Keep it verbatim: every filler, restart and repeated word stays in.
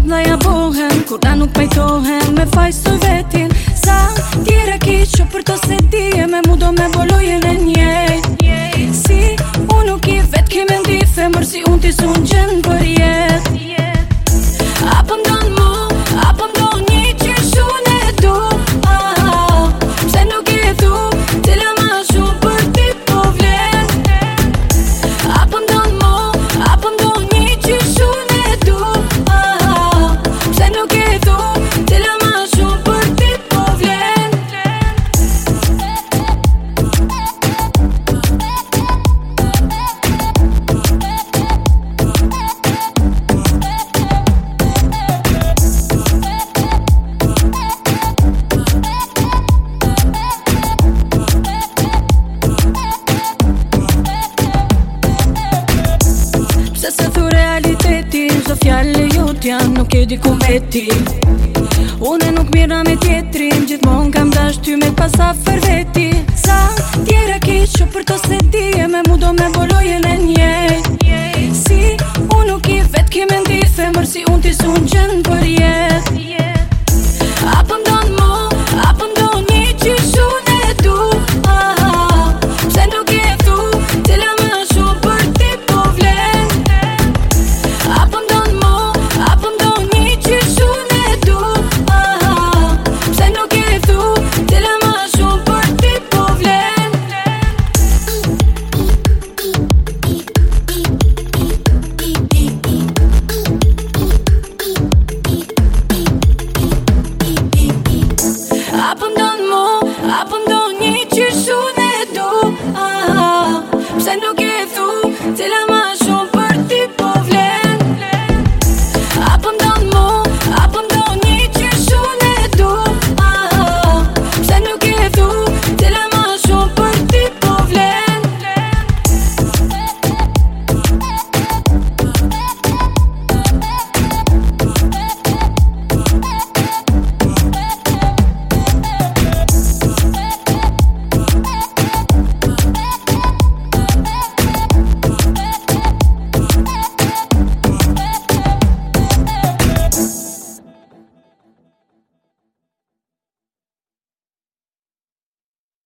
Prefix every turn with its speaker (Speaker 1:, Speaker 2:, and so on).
Speaker 1: na ja bohem, kur na nuk pajtohem me fajsoj vetin. Sa tjera ki që për to se dije me mu do me bolojen e njej. Si unë nuk i vet ki me ndi femër, si unë ti sun gjen për jet. Apo ndon mu, apo ndon një që shune du, ah, ah, pse nuk i du, tila ma shumë për ti po vlen. Apo ndon mu, apo ndon një që shune du, ah, ah, pse nuk i du, tila ma shumë për ti po vlen. Pse se thu realiteti, zdo fjallë jut janë nuk e di ku mbeti. Une nuk mira me tjetrin, gjithmon kam dash ty me pasa fër veti. Sa tjera ki që për to se dije me mu do me bolojen e njej. Si unë nuk i vet ki me ndi femër, si unë ti sun gjen për jet.